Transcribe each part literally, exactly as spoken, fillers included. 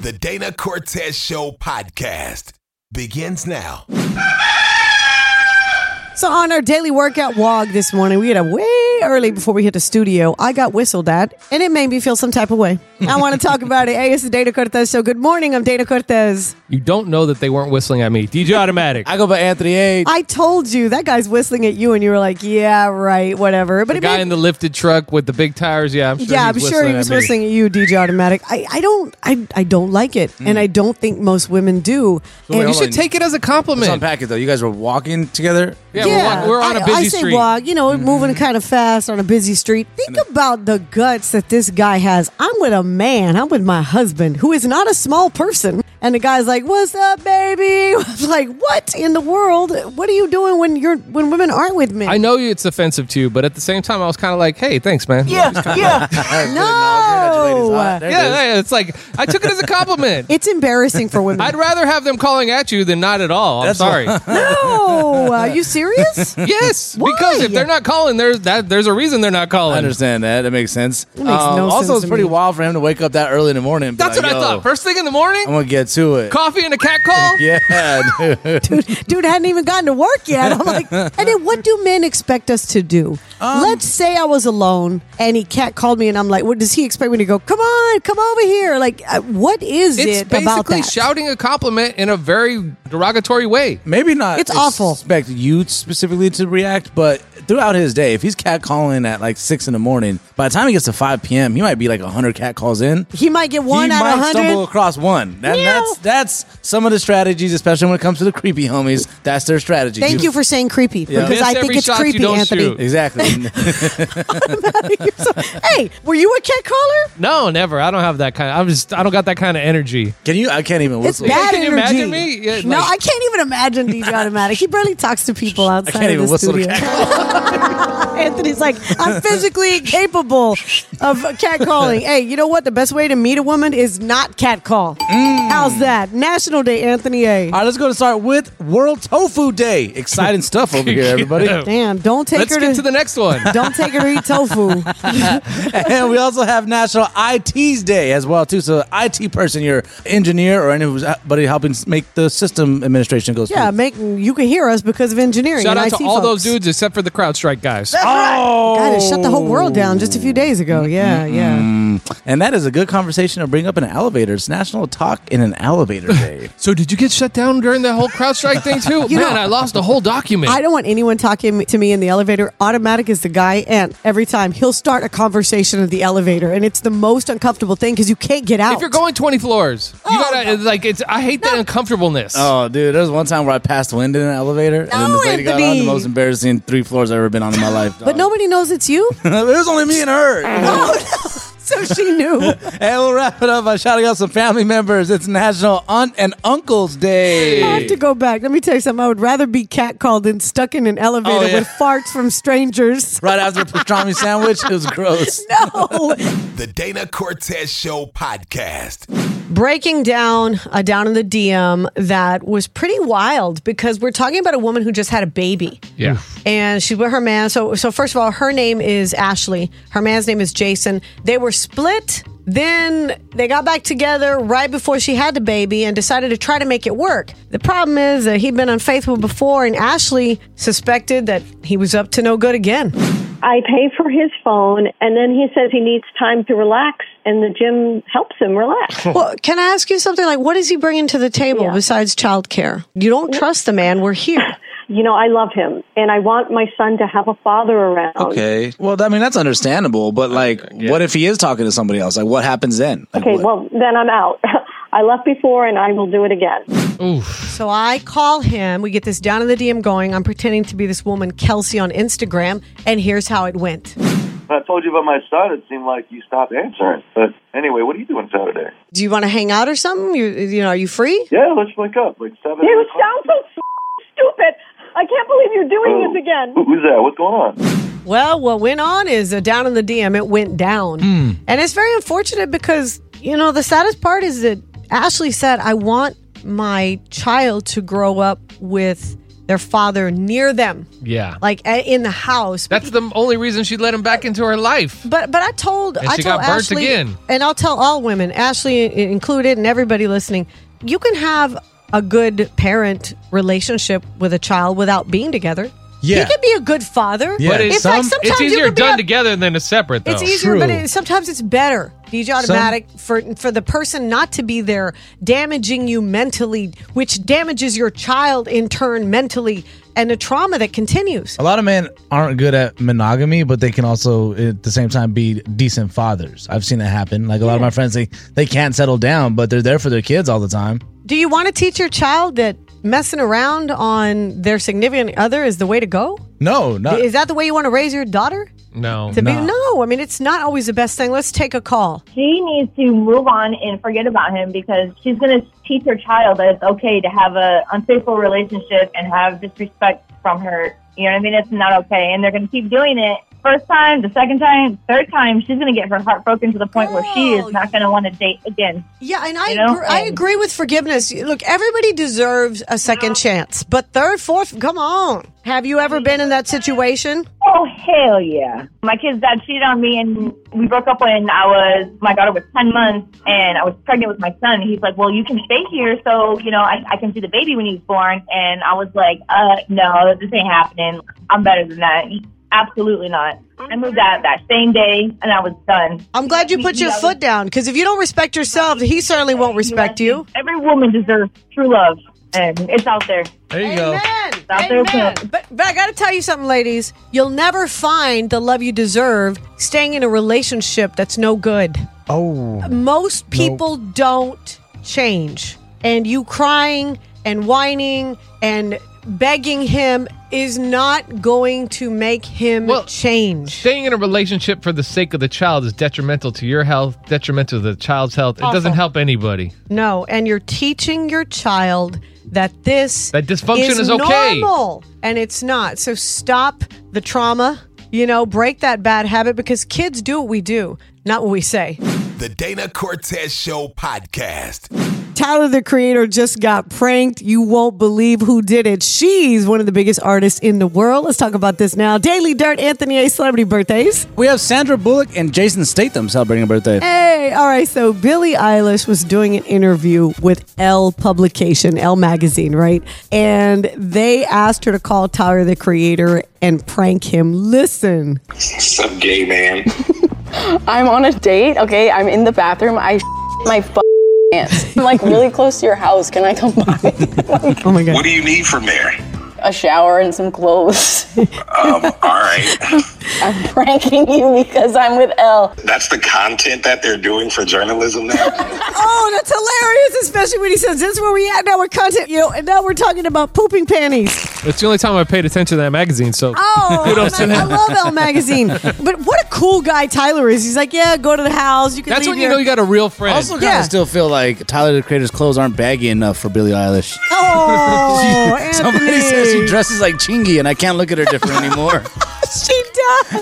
The Dana Cortez Show podcast begins now. So on our daily workout walk this morning, we got up way early before we hit the studio. I got whistled at, and it made me feel some type of way. I want to talk about it. Hey, it's the Dana Cortez Show. Good morning. I'm Dana Cortez. You don't know that they weren't whistling at me. D J Automatic. I go by Anthony A. I told you that guy's whistling at you, and you were like, "Yeah, right, whatever." But the it guy made, in the lifted truck with the big tires. Yeah, I'm sure. yeah, he's I'm sure he whistling was at me. whistling at you, D J Automatic. I, I don't, I, I don't like it, Mm. and I don't think most women do. wait, And You hold should on. take it as a Let's compliment. unpack it, though. You guys were walking together? Yeah, we're, walk- we're on a I- busy I say street. walk, you know, moving kind of fast on a busy street. Think about the guts that this guy has. I'm with a man. I'm with my husband, who is not a small person. And the guy's like, "What's up, baby?" I was like, "What in the world? What are you doing when you're when women aren't with me?" I know you- it's offensive to you, but at the same time, I was kind of like, "Hey, thanks, man." Yeah, yeah. No. yeah, yeah. It's like I took it as a compliment. It's embarrassing for women. I'd rather have them calling at you than not at all. I'm That's sorry. No, are you serious? Yes, Why? because if they're not calling, there's that. There's a reason they're not I calling. understand that. That makes sense. Um, It makes no also, sense it's to pretty me. wild for him to wake up that early in the morning. and be That's like, what I "Yo, thought. First thing in the morning, I'm going to get to it. coffee and a cat call. Yeah, dude. dude, dude hadn't even gotten to work yet. I'm like, and then what do men expect us to do? Um, Let's say I was alone and he cat called me and I'm like, what does he expect me to go? Come on, come over here. Like, uh, what is It's it about basically that? shouting a compliment in a very derogatory way. Maybe not It's awful. expect you specifically to react, but throughout his day, if he's cat calling at like six in the morning, by the time he gets to five p.m., he might be like one hundred cat calls in. He might get one he out might of one stumble hundred. across one. That, Meow. that's that's some of the strategies, especially when it comes to the creepy homies. That's their strategy. Thank you for saying creepy Yeah. because Miss I think every it's shot you creepy, don't Anthony. shoot. Exactly. So- hey, were you a cat caller? No, never. I don't have that kind. Of, I'm just. I don't got that kind of energy. Can you? I can't even It's whistle. bad Can you energy. imagine me? Yeah, no, like- I can't even imagine D J Automatic. He barely talks to people outside can't of even the whistle to studio. cat Anthony's like, I'm physically incapable of cat calling. Hey, you know what? The best way to meet a woman is not cat call. How's that? National Day, Anthony A. All right, let's go to start with World Tofu Day. Exciting stuff over here, everybody. Damn, don't take Let's her get to, to the next one. don't take her to eat tofu. And we also have National I T's Day as well, too. So I T person, your engineer or anybody helping make the system administration go smooth. Yeah, make you can hear us because of engineering. Shout and out I to T all folks. those dudes except for the CrowdStrike guys. Oh! God, it shut the whole world down just a few days ago. Yeah, yeah. And that is a good conversation to bring up in an elevator. It's National Talk in an Elevator Day. So did you get shut down during the whole CrowdStrike thing too? You Man, know- I lost a whole document. I don't want anyone talking to me in the elevator. Automatic is the guy, and every time he'll start a conversation in the elevator, and it's the most uncomfortable thing because you can't get out. if you're going twenty floors, you Oh, gotta it's like it's. I hate that uncomfortableness. Oh, dude, there was one time where I passed wind in an elevator, and then No, this lady got on Anthony. the most embarrassing three floors I've ever been on in my life. but nobody knows it's you. it was only me and her. Oh, no. So she knew. And we'll wrap it up by shouting out some family members. It's National Aunt and Uncle's Day. I have to go back. Let me tell you something. I would rather be catcalled than stuck in an elevator Oh, yeah. with farts from strangers. Right after the pastrami sandwich, it was gross. No. The Dana Cortez Show podcast. Breaking down uh, down in the D M that was pretty wild because we're talking about a woman who just had a baby. Yeah. And she's with her man. So, so first of all, her name is Ashley. Her man's name is Jason. They were split. Then they got back together right before she had the baby and decided to try to make it work. The problem is that he'd been unfaithful before, and Ashley suspected that he was up to no good again. I pay for his phone, and then he says he needs time to relax, and the gym helps him relax. Well, can I ask you something? Like, what is he bringing to the table Yeah. besides childcare? You don't trust the man. We're here. You know, I love him, and I want my son to have a father around. Okay. Well, I mean, that's understandable, but like, what if he is talking to somebody else? Like, what happens then? Like, Okay, what- well, then I'm out. I left before, and I will do it again. So I call him. We get this down in the D M going. I'm pretending to be this woman, Kelsey, on Instagram, and here's how it went. I told you about my son. It seemed like you stopped answering. But anyway, what are you doing Saturday? Do you want to hang out or something? You, you know, are you free? Yeah, let's wake up. Like seven. You eight o'clock. sound so stupid. I can't believe you're doing this again. Who- Who's that? What's going on? Well, what went on is uh, down in the D M, it went down. And it's very unfortunate because, you know, the saddest part is that Ashley said, I want my child to grow up with their father near them, Yeah. like a- in the house. That's the only reason she let him back into her life. But but I told And I she told got burnt Ashley, again. and I'll tell all women, Ashley i- included, and everybody listening, you can have a good parent relationship with a child without being together. Yeah. You can be a good father. Yeah. But In it's, fact, some, sometimes it's you easier can be done a- together than a separate, though. It's easier, but True. it, sometimes it's better. D J Automatic for for the person not to be there, damaging you mentally, which damages your child in turn mentally, and the trauma that continues. A lot of men aren't good at monogamy, but they can also at the same time be decent fathers. I've seen it happen. Like a lot of my friends, they, they can't settle down, but they're there for their kids all the time. Do you want to teach your child that messing around on their significant other is the way to go? No, not. Is that the way you want to raise your daughter? No. To be No. no, I mean it's not always the best thing. Let's take a call. She needs to move on and forget about him because she's going to teach her child that it's okay to have a unfaithful relationship and have disrespect from her. You know what I mean? It's not okay. And they're going to keep doing it. First time, the second time, third time, she's going to get her heart broken to the point where she is not going to want to date again. Yeah, and I You know, agree, I and- agree with forgiveness. Look, everybody deserves a second chance, but third, fourth, come on. Have you ever been in that situation? Oh, hell yeah. My kid's dad cheated on me, and we broke up when I was, my daughter was ten months, and I was pregnant with my son. He's like, well, you can stay here, so, you know, I, I can see the baby when he's born. And I was like, uh, no, this ain't happening. I'm better than that. Absolutely not. I moved out that same day, and I was done. I'm glad you put your Yeah, foot down, because if you don't respect yourself, he certainly won't respect you. Every woman deserves true love, and it's out there. There you go. Amen. Out there, Amen. too. But, but I got to tell you something, ladies. You'll never find the love you deserve staying in a relationship that's no good. Oh. Most people don't change. And you crying and whining and begging him is not going to make him Well, change. Staying in a relationship for the sake of the child is detrimental to your health, detrimental to the child's health. It Awful. doesn't help anybody. No, and you're teaching your child that this That dysfunction is okay. normal, and it's not. So stop the trauma. You know, break that bad habit because kids do what we do, not what we say. The Dana Cortez Show podcast. Tyler, the Creator, just got pranked. You won't believe who did it. She's one of the biggest artists in the world. Let's talk about this now. Daily Dirt, Anthony A. Celebrity birthdays. We have Sandra Bullock and Jason Statham celebrating a birthday. Hey, all right. So Billie Eilish was doing an interview with Elle publication, Elle magazine, right? And they asked her to call Tyler, the Creator, and prank him. Listen. What's up, gay man? I'm on a date, okay? I'm in the bathroom. I my f- pants. I'm like really close to your house. Can I come by? Oh my God. What do you need from there? A shower and some clothes. Um, all right. I'm pranking you because I'm with Elle. That's the content that they're doing for journalism now? Oh, that's hilarious, especially when he says, this is where we at now with content, you know, and now we're talking about pooping panties. It's the only time I paid attention to that magazine, so Oh, kudos to I, I them. love Elle magazine. But what a cool guy Tyler is. He's like, yeah, go to the house. You can That's leave when you your- know you got a real friend. I also kind of Yeah. still feel like Tyler, the Creator's clothes aren't baggy enough for Billie Eilish. Oh, Anthony. Somebody says she dresses like Chingy, and I can't look at her different anymore. She does.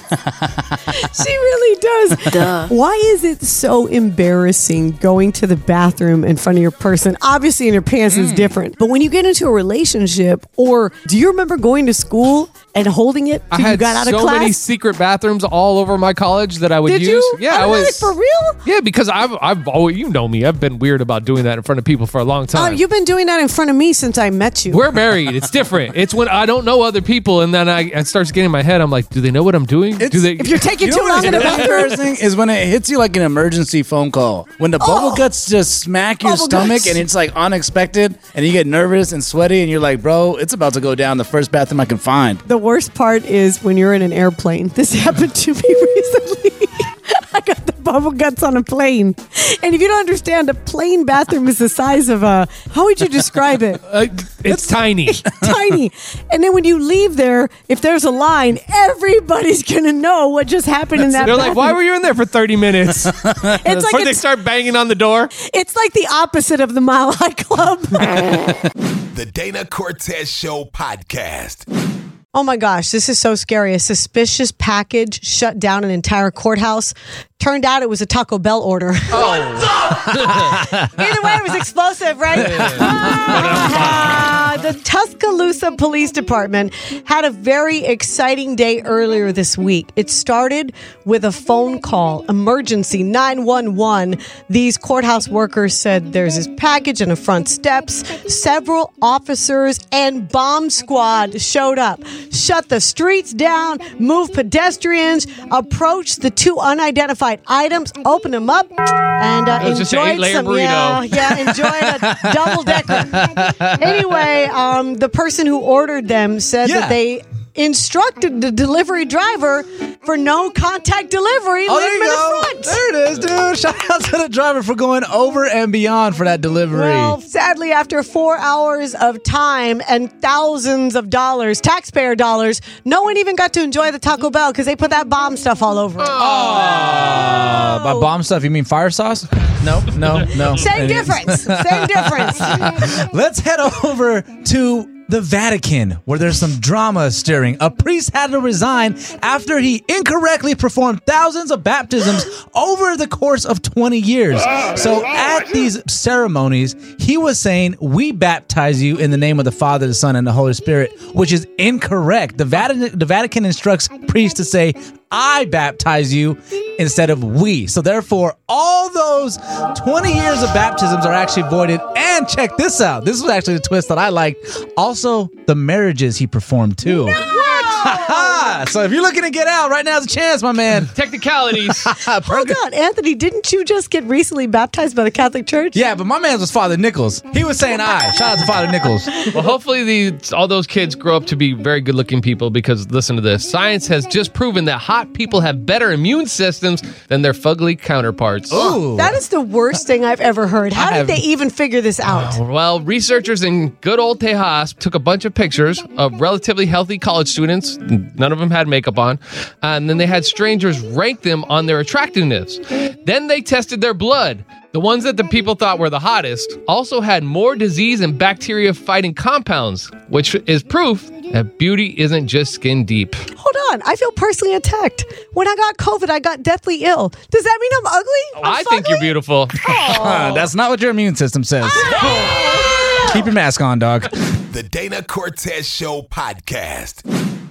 She really does. Duh. Why is it so embarrassing going to the bathroom in front of your person? Obviously, in your pants is different. But when you get into a relationship, or do you remember going to school and holding it I till you had got out so of class? many secret bathrooms all over my college that I would Did use. you? Yeah, I Oh, really? was For real? Yeah, because I've I've always, you know me. I've been weird about doing that in front of people for a long Oh, time. you've been doing that in front of me since I met you. We're married. It's different. It's when I don't know other people, and then I it starts getting in my head. I'm like, do they know what I'm doing? It's- do they? If you're taking You too know long what's in the really bathroom. embarrassing is when it hits you like an emergency phone call. When the bubble Oh. guts just smack your Bubble stomach guts. and it's like unexpected and you get nervous and sweaty and you're like, bro, it's about to go down the first bathroom I can find. The worst part is when you're in an airplane. This happened to me recently. I got the bubble guts on a plane. And if you don't understand, a plane bathroom is the size of a, how would you describe it? Uh, it's tiny. Tiny. And then when you leave there, if there's a line, everybody's going to know what just happened in that They're like, bathroom. why were you in there for thirty minutes? It's like, Before they it's, start banging on the door. it's like the opposite of the Mile High Club. The Dana Cortez Show podcast. Oh my gosh, this is so scary. A suspicious package shut down an entire courthouse. Turned out it was a Taco Bell order. Oh. Either way, it was explosive, right? Ah, the Tuscaloosa Police Department had a very exciting day earlier this week. It started with a phone call, emergency nine one one. These courthouse workers said there's this package in the front steps. Several officers and bomb squad showed up, shut the streets down, moved pedestrians, approached the two unidentified items, opened them up, and uh, It was just an enjoyed eight-layer some. burrito. Yeah, yeah, enjoyed a double decker. Anyway, um, the person who ordered them said Yeah. that they instructed the delivery driver for no contact delivery. Oh, leave there him you in go. the front. There it is, dude. Shout out to the driver for going over and beyond for that delivery. Well, sadly, after four hours of time and thousands of dollars, taxpayer dollars, no one even got to enjoy the Taco Bell because they put that bomb stuff all over it. Uh, by bomb stuff, you mean fire sauce? No, no, no. Same difference. Same difference. Let's head over to the Vatican, where there's some drama stirring. A priest had to resign after he incorrectly performed thousands of baptisms over the course of twenty years. So at these ceremonies, he was saying, "We baptize you in the name of the Father, the Son, and the Holy Spirit," which is incorrect. The Vatican, the Vatican instructs priests to say, "I baptize you," instead of "we." So therefore, all those twenty years of baptisms are actually voided. And check this out. This was actually the twist that I liked. Also, the marriages he performed too. So if you're looking to get out, right now's a chance, my man. Technicalities. Hold on, Anthony, didn't you just get recently baptized by the Catholic Church? Yeah, but my man was Father Nichols. He was saying I. Shout out to Father Nichols. Well, hopefully the, all those kids grow up to be very good-looking people because, listen to this, science has just proven that hot people have better immune systems than their fugly counterparts. Ooh. That is the worst thing I've ever heard. How I did have- they even figure this out? Well, researchers in good old Tejas took a bunch of pictures of relatively healthy college students. None of them had makeup on. And then they had strangers rank them on their attractiveness. Then they tested their blood. The ones that the people thought were the hottest also had more disease and bacteria-fighting compounds, which is proof that beauty isn't just skin deep. Hold on, I feel personally attacked. When I got COVID, I got deathly ill. Does that mean I'm ugly? I'm I think you're fugly? beautiful. That's not what your immune system says. Keep your mask on, dog. The Dana Cortez Show podcast.